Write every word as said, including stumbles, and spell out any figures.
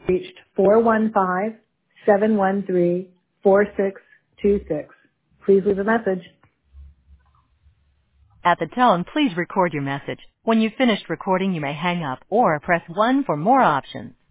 reached four one five, seven one three, four six two six. Please leave a message. At the tone, please record your message. When you've finished recording, you may hang up or press one for more options.